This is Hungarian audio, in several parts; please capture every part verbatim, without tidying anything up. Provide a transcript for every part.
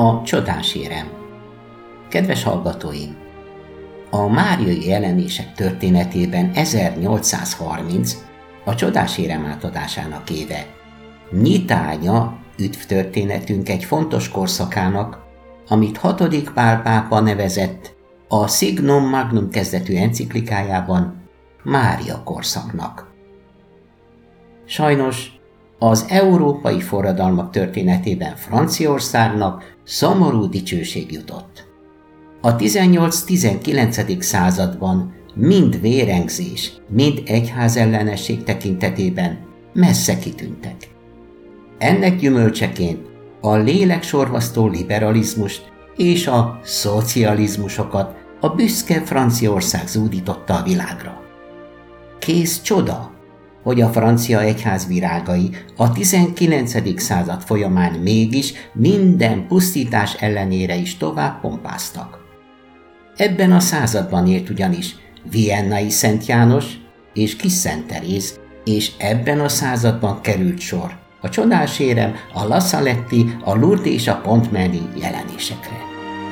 A csodás érem. Kedves hallgatóim! A máriai jelenések történetében ezernyolcszázharminc a csodás érem átadásának éve. Nyitánya üdvtörténetünk egy fontos korszakának, amit hatodik Pál pápa nevezett a Signum Magnum kezdetű enciklikájában Mária korszaknak. Sajnos az európai forradalmak történetében Franciaországnak szomorú dicsőség jutott. A tizennyolc-tizenkilencedik században mind vérengzés, mind egyházellenesség tekintetében messze kitűntek. Ennek gyümölcseként a léleksorvasztó liberalizmust és a szocializmusokat a büszke Franciaország zúdította a világra. Kész csoda, hogy a francia egyház virágai a tizenkilencedik század folyamán mégis minden pusztítás ellenére is tovább pompáztak. Ebben a században élt ugyanis Viennai Szent János és Kis Szent Teréz, és ebben a században került sor a csodás érem, a La Saletti, a Lourdes és a Pont-Meni jelenésekre.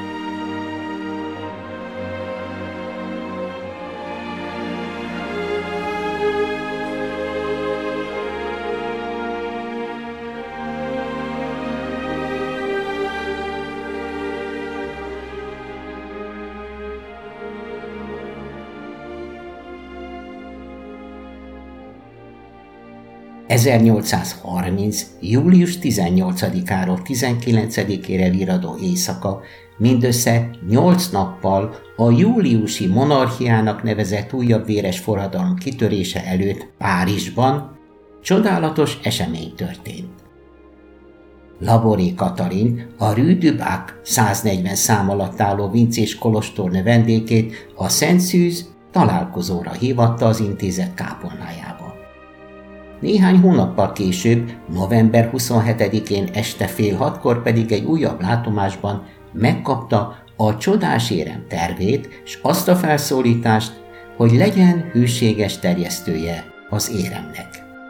ezernyolcszázharminc. július tizennyolcadikáról tizenkilencedikére viradó éjszaka mindössze nyolc nappal a júliusi monarchiának nevezett újabb véres forradalom kitörése előtt Párizsban csodálatos esemény történt. Laboré Katalin, a Rue du Bac száznegyven szám alatt álló vincés kolostor növendékét a Szent Szűz találkozóra hívatta az intézet kápolnájába. Néhány hónappal később, november huszonhetedikén este fél hatkor pedig egy újabb látomásban megkapta a csodás érem tervét és azt a felszólítást, hogy legyen hűséges terjesztője az éremnek.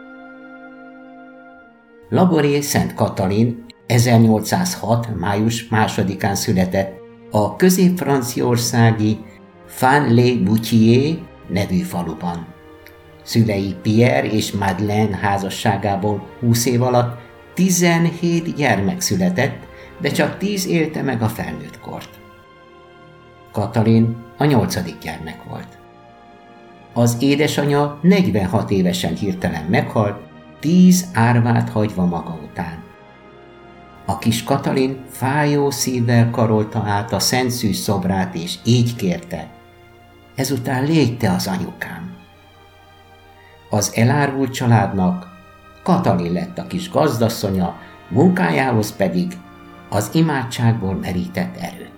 Laboré Szent Katalin ezernyolcszázhat. május másodikán született a közép-franciaországi Fan-les-Boutiers nevű faluban. Szülei Pierre és Madeleine házasságából húsz év alatt tizenhét gyermek született, de csak tíz élte meg a felnőtt kort. Katalin a nyolcadik gyermek volt. Az édesanyja negyvenhat évesen hirtelen meghalt, tíz árvát hagyva maga után. A kis Katalin fájó szívvel karolta át a Szent Szűz szobrát, és így kérte: ezután légy te az anyukám. Az elárvult családnak Katalin lett a kis gazdasszonya, munkájához pedig az imádságból merített erőt.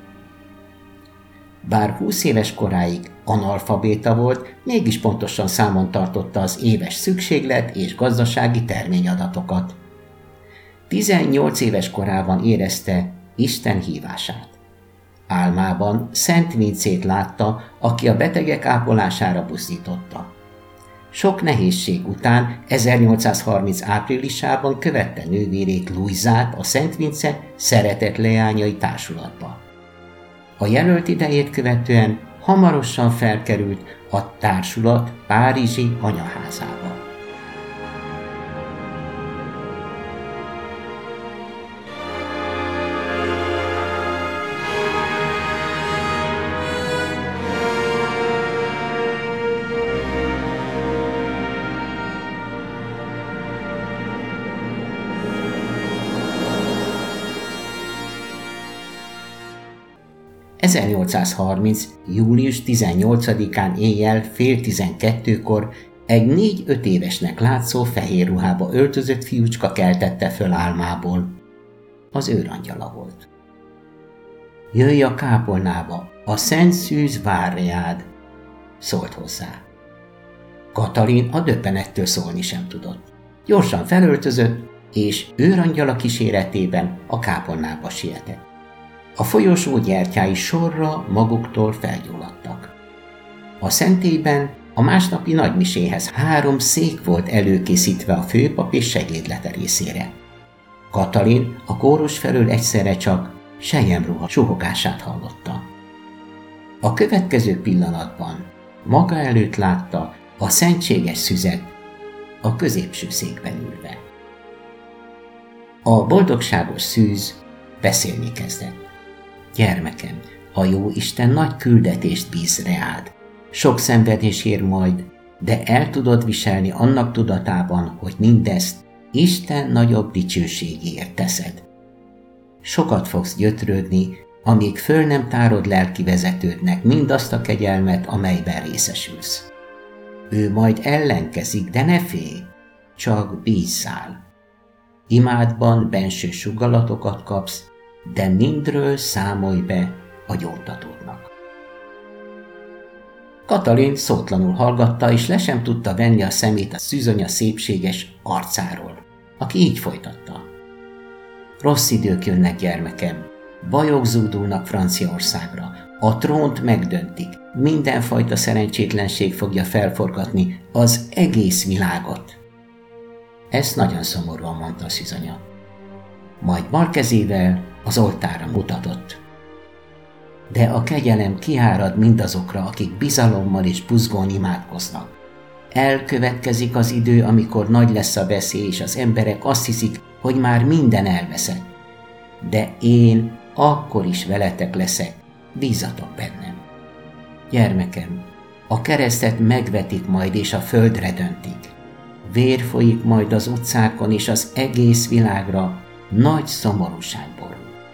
Bár húsz éves koráig analfabéta volt, mégis pontosan számon tartotta az éves szükséglet és gazdasági terményadatokat. tizennyolc éves korában érezte Isten hívását. Álmában Szent Vincét látta, aki a betegek ápolására buzdította. Sok nehézség után ezernyolcszázharminc áprilisában követte nővérét Louisát a Szent Vince szeretett leányai társulatba. A jelölt idejét követően hamarosan felkerült a társulat párizsi anyaházába. ezernyolcszázharminc. július tizennyolcadikán éjjel fél tizenkettőkor egy négy-öt évesnek látszó fehér ruhába öltözött fiúcska keltette föl álmából. Az őrangyala volt. Jöjj a kápolnába, a Szent Szűz vár reád, szólt hozzá. Katalin a döbbenettől szólni sem tudott. Gyorsan felöltözött, és őrangyala kíséretében a kápolnába sietett. A folyosó gyertyái sorra maguktól felgyulladtak. A szentélyben a másnapi nagymiséhez három szék volt előkészítve a főpap és segédlete részére. Katalin a kórus felől egyszerre csak selyemruha suhogását hallotta. A következő pillanatban maga előtt látta a szentséges szüzet a középső székben ülve. A boldogságos szűz beszélni kezdett. Gyermekem, a jó Isten nagy küldetést bíz reád. Sok szenvedés ér majd, de el tudod viselni annak tudatában, hogy mindezt Isten nagyobb dicsőségéért teszed. Sokat fogsz gyötrődni, amíg föl nem tárod lelki vezetődnek mindazt a kegyelmet, amelyben részesülsz. Ő majd ellenkezik, de ne félj, csak bízzál. Imádban benső sugallatokat kapsz, de mindről számolj be a gyóntatódnak. Katalin szótlanul hallgatta, és le sem tudta venni a szemét a szűzonya szépséges arcáról, aki így folytatta. Rossz idők jönnek, gyermekem, bajok zúdulnak Franciaországra, a trónt megdöntik, mindenfajta szerencsétlenség fogja felforgatni az egész világot. Ezt nagyon szomorúan mondta a szűzonya. Majd bal kezével az oltárra mutatott. De a kegyelem kiárad mindazokra, akik bizalommal és buzgón imádkoznak. Elkövetkezik az idő, amikor nagy lesz a veszély, és az emberek azt hiszik, hogy már minden elveszett. De én akkor is veletek leszek, bízzatok bennem. Gyermekem, a keresztet megvetik majd, és a földre döntik. Vér folyik majd az utcákon, és az egész világra nagy szomorúság borul.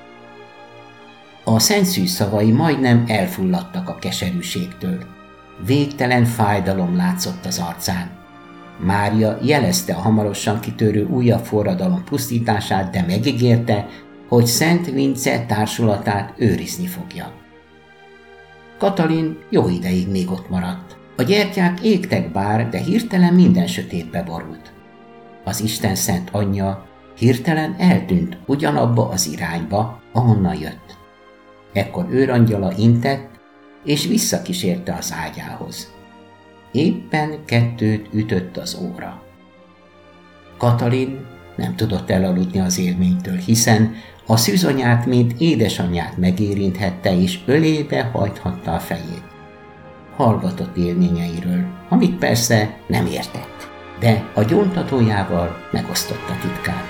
A szent szűz szavai majdnem elfulladtak a keserűségtől. Végtelen fájdalom látszott az arcán. Mária jelezte a hamarosan kitörő újabb forradalom pusztítását, de megígérte, hogy Szent Vince társulatát őrizni fogja. Katalin jó ideig még ott maradt. A gyertyák égtek bár, de hirtelen minden sötétbe borult. Az Isten szent anyja hirtelen eltűnt ugyanabba az irányba, ahonnan jött. Ekkor őrangyala intett, és visszakísérte az ágyához. Éppen kettőt ütött az óra. Katalin nem tudott elaludni az élménytől, hiszen a szűzanyát, mint édesanyját megérinthette, és ölébe hajthatta a fejét. Hallgatott élményeiről, amit persze nem értett, de a gyóntatójával megosztotta titkát.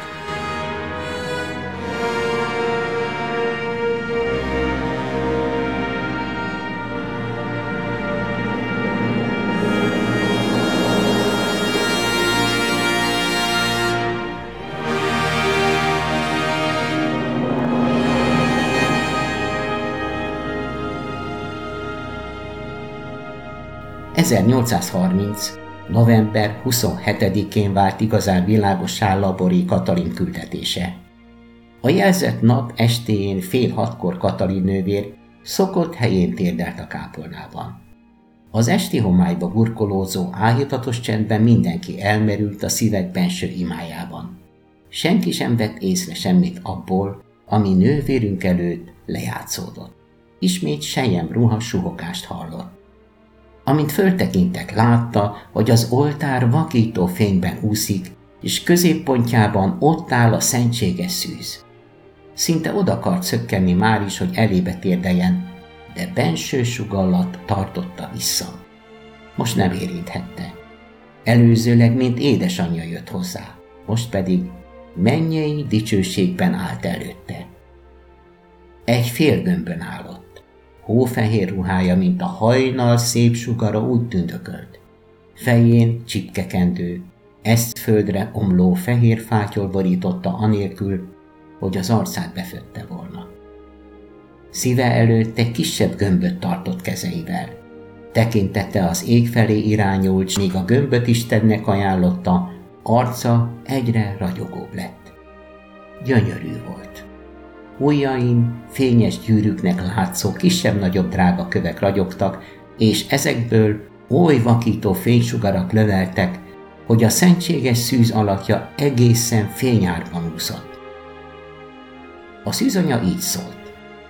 ezernyolcszázharminc. november huszonhetedikén vált igazán világossá Labori Katalin küldetése. A jelzett nap estéjén fél hatkor Katalin nővér szokott helyén térdelt a kápolnában. Az esti homályba burkolózó, áhítatos csendben mindenki elmerült a szívek benső imájában. Senki sem vett észre semmit abból, ami nővérünk előtt lejátszódott. Ismét selyemruha suhogást hallott. Amint föltekintek, látta, hogy az oltár vakító fényben úszik, és középpontjában ott áll a szentséges szűz. Szinte oda akart szökkenni már is, hogy elébe térdeljen, de benső sugallat tartotta vissza. Most nem érinthette. Előzőleg, mint édesanyja jött hozzá, most pedig mennyei dicsőségben állt előtte. Egy félgömbön állott. Hófehér ruhája, mint a hajnal szép sugara úgy tündökölt. Fején csipkekendő, ezt földre omló fehér fátyol borította anélkül, hogy az arcát befödte volna. Szíve előtt egy kisebb gömböt tartott kezeivel. Tekintete az ég felé irányult, s míg a gömböt Istennek ajánlotta, arca egyre ragyogóbb lett. Gyönyörű volt. Ujjain fényes gyűrűknek látszó kisebb-nagyobb drága kövek ragyogtak, és ezekből oly vakító fénysugarak löveltek, hogy a szentséges szűz alakja egészen fényárban úszott. A szűzanya így szólt.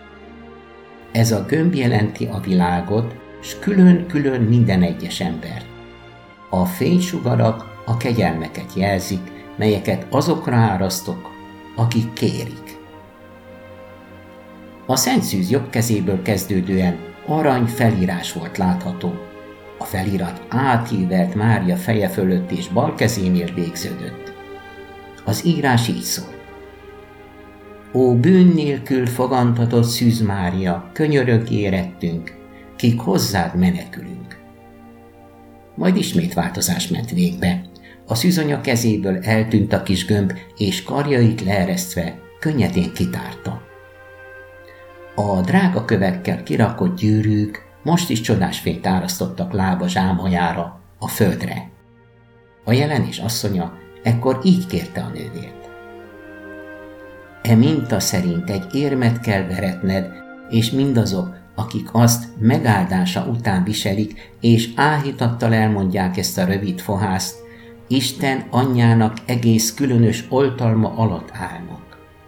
Ez a gömb jelenti a világot, s külön-külön minden egyes embert. A fénysugarak a kegyelmeket jelzik, melyeket azokra árasztok, akik kérik. A Szent Szűz jobb kezéből kezdődően arany felírás volt látható. A felirat áthívelt Mária feje fölött és bal kezénél végződött. Az írás így szól: Ó bűn nélkül fogantatott Szűz Mária, könyörög érettünk, kik hozzád menekülünk. Majd ismét változás ment végbe. A szűzanya kezéből eltűnt a kis gömb, és karjait leeresztve könnyedén kitárta. A drága kövekkel kirakott gyűrűk most is csodás fényt árasztottak lába zsámoljára, a földre. A jelenés asszonya ekkor így kérte a nővért: E minta szerint egy érmet kell veretned, és mindazok, akik azt megáldása után viselik, és áhítattal elmondják ezt a rövid fohászt, Isten anyjának egész különös oltalma alatt állnak.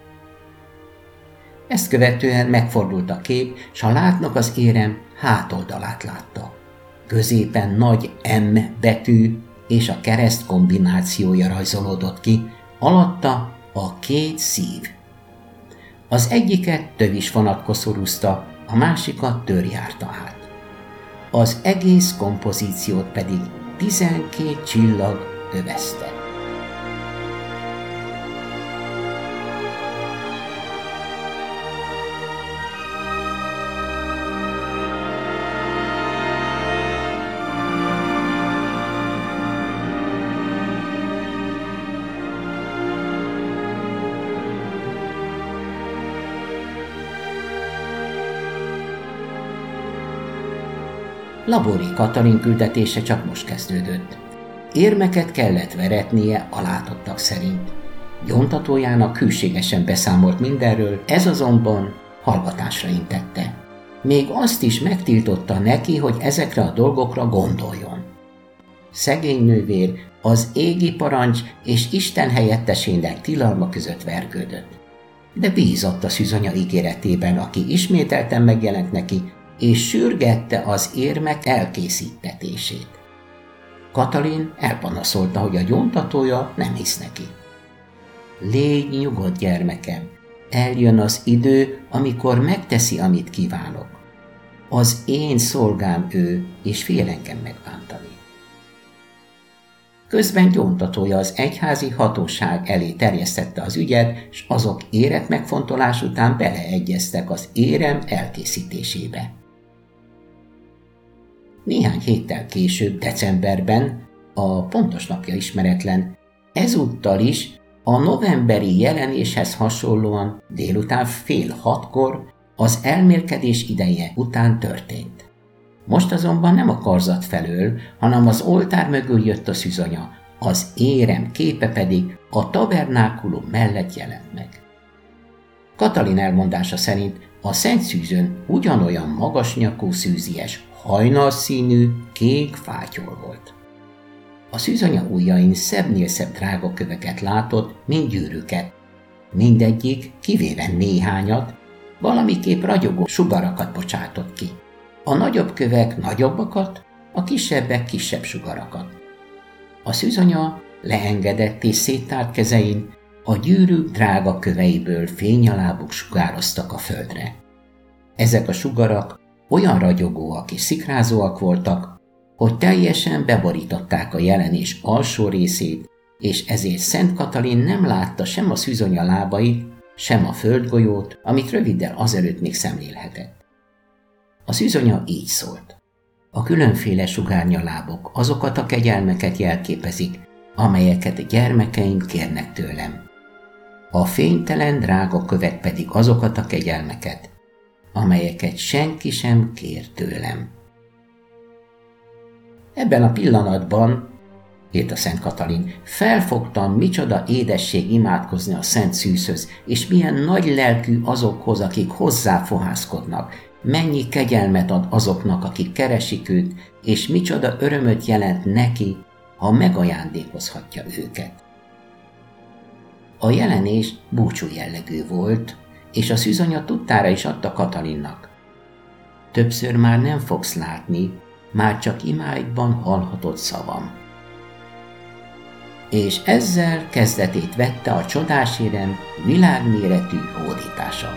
Ezt követően megfordult a kép, s a látnok az érem hátoldalát látta. Középen nagy M betű és a kereszt kombinációja rajzolódott ki, alatta a két szív. Az egyiket tövis vonat koszorúzta, a másikat tör járta át. Az egész kompozíciót pedig tizenkét csillag övezte. Labori Katalin küldetése csak most kezdődött. Érmeket kellett veretnie a látottak szerint. Gyóntatójának hűségesen beszámolt mindenről, ez azonban hallgatásra intette. Még azt is megtiltotta neki, hogy ezekre a dolgokra gondoljon. Szegény nővér az égi parancs és Isten helyettesének tilalma között vergődött. De bízott a szűzanya ígéretében, aki ismételten megjelent neki, és sürgette az érmek elkészítetését. Katalin elpanaszolta, hogy a gyóntatója nem hisz neki. Légy nyugodt, gyermekem, eljön az idő, amikor megteszi, amit kívánok. Az én szolgám ő, és fél engem megbántani. Közben gyóntatója az egyházi hatóság elé terjesztette az ügyet, s azok érett megfontolás után beleegyeztek az érem elkészítésébe. Néhány héttel később, decemberben, a pontos napja ismeretlen, ezúttal is a novemberi jelenéshez hasonlóan délután fél hatkor az elmélkedés ideje után történt. Most azonban nem a karzat felől, hanem az oltár mögül jött a szűzanya, az érem képe pedig a tabernákulum mellett jelent meg. Katalin elmondása szerint a Szent Szűzön ugyanolyan magasnyakú szűzies, hajnalszínű, kék fátyol volt. A szűzanya ujjain szebbnél szebb drága köveket látott, mint gyűrűket. Mindegyik, kivéve néhányat, valamiképp ragyogó sugarakat bocsátott ki. A nagyobb kövek nagyobbakat, a kisebbek kisebb sugarakat. A szűzanya leengedett és széttárt kezein, a gyűrűk drága köveiből fényalábuk sugároztak a földre. Ezek a sugarak olyan ragyogóak és szikrázóak voltak, hogy teljesen beborították a jelenés alsó részét, és ezért Szent Katalin nem látta sem a szűzanya lábait, sem a földgolyót, amit röviddel azelőtt még szemlélhetett. A szűzanya így szólt: a különféle sugárnyalábok azokat a kegyelmeket jelképezik, amelyeket gyermekeim kérnek tőlem. A fénytelen drága kövek pedig azokat a kegyelmeket, amelyeket senki sem kér tőlem. Ebben a pillanatban, írt a Szent Katalin, felfogtam, micsoda édesség imádkozni a Szent Szűzhöz, és milyen nagy lelkű azokhoz, akik hozzáfohászkodnak, mennyi kegyelmet ad azoknak, akik keresik őt, és micsoda örömöt jelent neki, ha megajándékozhatja őket. A jelenés búcsú jellegű volt, és a szűzanya tudtára is adta Katalinnak: többször már nem fogsz látni, már csak imáidban hallhatod szavam. és ezzel kezdetét vette a csodásérem világméretű hódítása.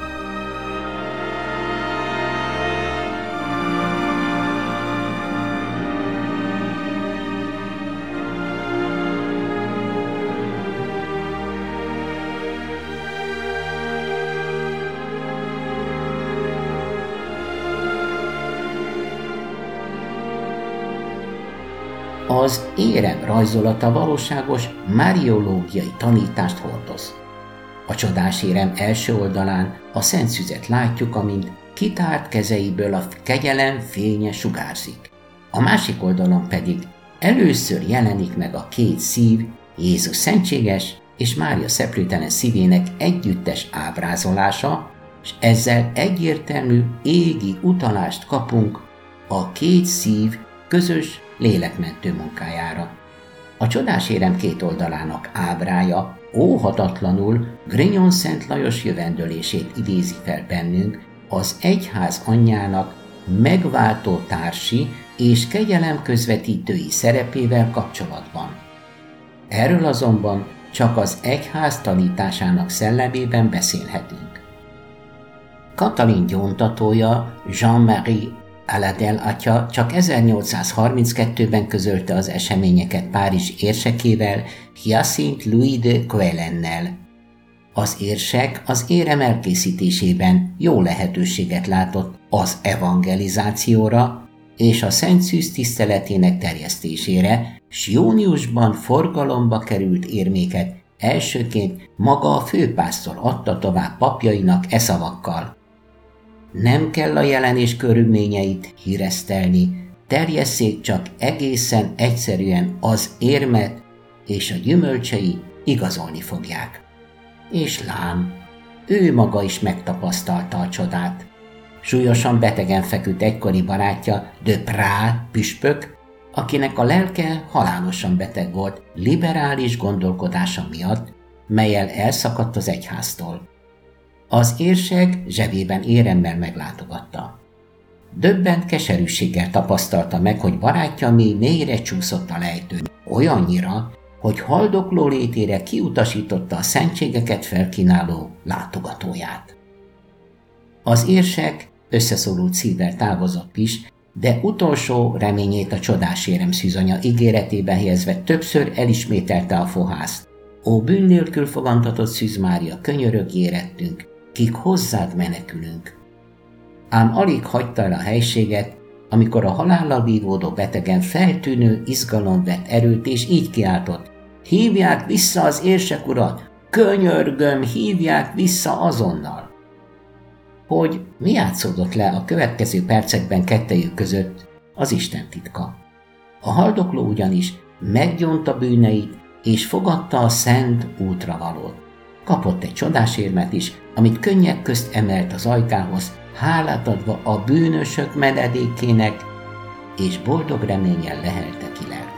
Az érem rajzolata valóságos máriológiai tanítást hordoz. A csodás érem első oldalán a Szent Szüzet látjuk, amint kitárt kezeiből a kegyelem fénye sugárzik. A másik oldalon pedig először jelenik meg a két szív, Jézus szentséges és Mária szeplőtelen szívének együttes ábrázolása, és ezzel egyértelmű égi utalást kapunk a két szív közös lélekmentő munkájára. A csodás érem két oldalának ábrája óhatatlanul Grignon Szent Lajos jövendölését idézi fel bennünk az egyház anyjának megváltó társi és kegyelem közvetítői szerepével kapcsolatban. Erről azonban csak az egyház tanításának szellemében beszélhetünk. Katalin gyóntatója, Jean-Marie Aladel atya csak ezernyolcszázharminckettőben közölte az eseményeket Párizs érsekével, Hyacinthe Louis de Quellennel. Az érsek az érem elkészítésében jó lehetőséget látott az evangelizációra és a Szent Szűz tiszteletének terjesztésére, s júniusban forgalomba került érméket elsőként maga a főpásztor adta tovább papjainak e szavakkal: nem kell a jelenés körülményeit híresztelni, terjesszék csak egészen egyszerűen az érmet, és a gyümölcsei igazolni fogják. És lám, ő maga is megtapasztalta a csodát. Súlyosan betegen feküdt egykori barátja, de Prá püspök, akinek a lelke halálosan beteg volt liberális gondolkodása miatt, mellyel elszakadt az egyháztól. Az érsek zsebében éremmel meglátogatta. Döbbent keserűséggel tapasztalta meg, hogy barátja mély mélyre csúszott a lejtőn, olyannyira, hogy haldokló létére kiutasította a szentségeket felkínáló látogatóját. Az érsek összeszorult szívvel távozott is, de utolsó reményét a csodás érem szűzanya ígéretében helyezve többször elismételte a fohászt: ó bűn nélkül fogantatott Szűz Mária, könyörögj érettünk, kik hozzád menekülünk. Ám alig hagyta el a helységet, amikor a halállal vívódó betegen feltűnő izgalom vett erőt, és így kiáltott: hívják vissza az érsek urat! Könyörgöm, hívják vissza azonnal! Hogy mi játszódott le a következő percekben kettejük között, az Isten titka. A haldokló ugyanis meggyónta bűneit, és fogadta a szent útravalót. Kapott egy csodásérmet is, amit könnyek közt emelt az ajkához, hálát adva a bűnösök menedékének, és boldog reménnyel lehelte ki lelkét.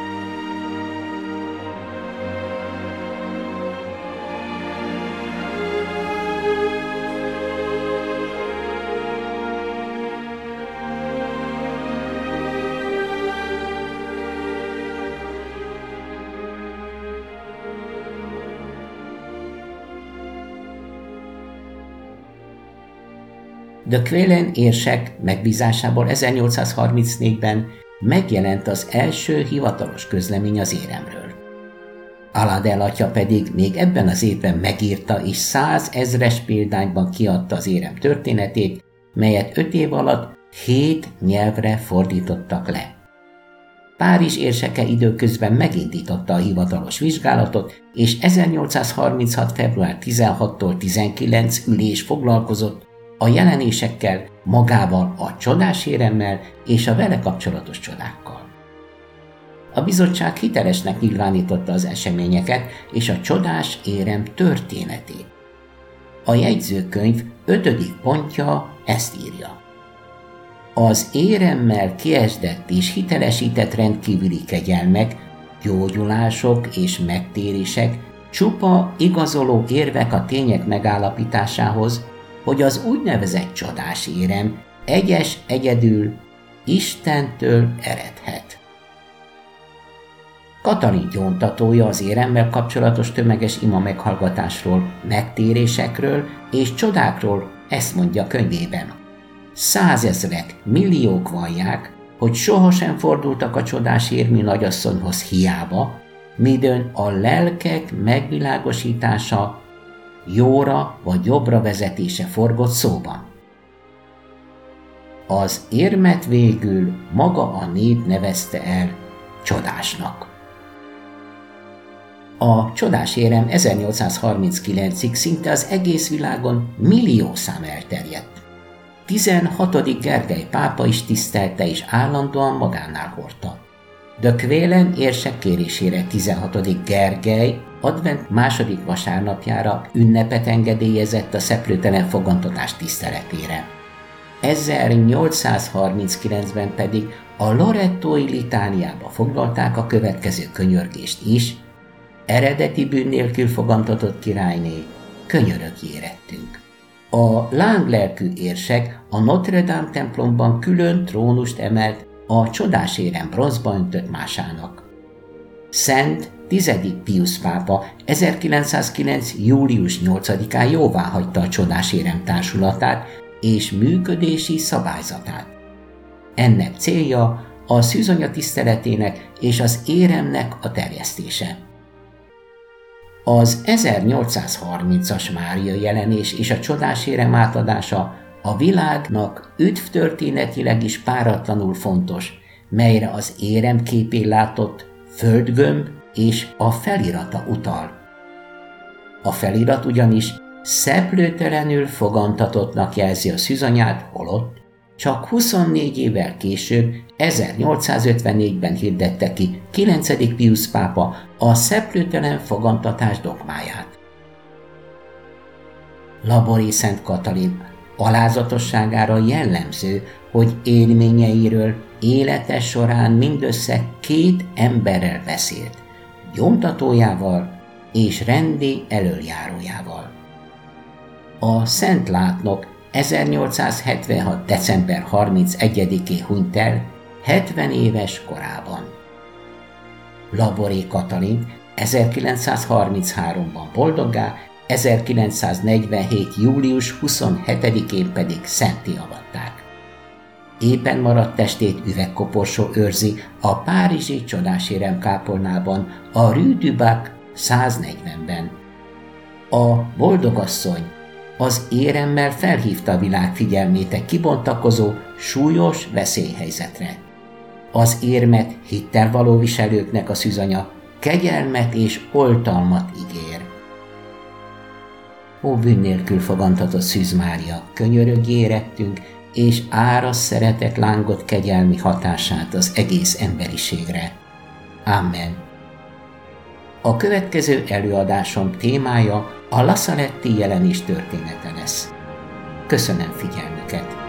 De Quellen érsek megbízásából ezernyolcszázharmincnégyben megjelent az első hivatalos közlemény az éremről. Aladel atya pedig még ebben az évben megírta és százezres példányban kiadta az érem történetét, melyet öt év alatt hét nyelvre fordítottak le. Párizs érseke időközben megindította a hivatalos vizsgálatot, és ezernyolcszázharminchat. február tizenhatodikától tizenkilencedikéig ülés foglalkozott a jelenésekkel, magával a csodáséremmel és a vele kapcsolatos csodákkal. A bizottság hitelesnek nyilvánította az eseményeket és a csodás érem történetét. A jegyzőkönyv ötödik pontja ezt írja: az éremmel kiesdett és hitelesített rendkívüli kegyelmek, gyógyulások és megtérések csupa igazoló érvek a tények megállapításához, hogy az úgynevezett csodás érem egyes egyedül Istentől eredhet. Katalin gyóntatója az éremmel kapcsolatos tömeges ima meghallgatásról, megtérésekről és csodákról ezt mondja könyvében. Százezrek, milliók vallják, hogy sohasem fordultak a csodás érmű nagyasszonyhoz hiába, midőn a lelkek megvilágosítása, jóra vagy jobbra vezetése forgott szóban. Az érmet végül maga a nép nevezte el csodásnak. A csodás érem ezernyolcszázharminckilencig szinte az egész világon milliószám elterjedt. tizenhatodik Gergely pápa is tisztelte és állandóan magánál hordta. De Kvélen érsek kérésére tizenhatodik Gergely advent második vasárnapjára ünnepet engedélyezett a szeplőtelen fogantatás tiszteletére. ezernyolcszázharminckilencben pedig a lorettói litániába foglalták a következő könyörgést is: eredeti bűn nélkül fogantatott királyné, könyörögj érettünk. A lánglelkű érsek a Notre Dame templomban külön trónust emelt a csodás érem bronzba öntött másának. Szent tizedik Piusz pápa ezerkilencszázkilenc. július nyolcadikán jóváhagyta a csodás érem társulatát és működési szabályzatát. Ennek célja a szűzanya tiszteletének és az éremnek a terjesztése. Az ezernyolcszázharmincas Mária jelenés és a csodás érem átadása a világnak üdvtörténetileg is páratlanul fontos, melyre az érem képén látott földgömb és a felirata utal. A felirat ugyanis szeplőtelenül fogantatottnak jelzi a szűzanyát, holott csak huszonnégy évvel később, ezernyolcszázötvennégyben hirdette ki kilencedik Piusz pápa a szeplőtelen fogantatás dogmáját. Labori Szent Katalin alázatosságára jellemző, hogy élményeiről élete során mindössze két emberrel beszélt, gyóntatójával és rendi elöljárójával. A Szent Látnok ezernyolcszázhetvenhat. december harmincegyedikén hunyt el hetven éves korában. Labori Katalint ezerkilencszázharminchárom. boldoggá, ezerkilencszáznegyvenhét. július huszonhetedikén pedig szentté avatták. Éppen maradt testét üvegkoporsó őrzi a párizsi csodásérem kápolnában, a Rue du Bac száznegyvenben. A boldogasszony az éremmel felhívta a világ figyelmét egy kibontakozó, súlyos veszélyhelyzetre. Az érmet hittel való viselőknek a szűzanya kegyelmet és oltalmat ígér. Ó, bűn nélkül fogantatott Szűz Mária, könyörögj érettünk, és árasz szeretet lángot kegyelmi hatását az egész emberiségre. Amen. A következő előadásom témája a La Saletti jelenés története lesz. Köszönöm figyelmüket!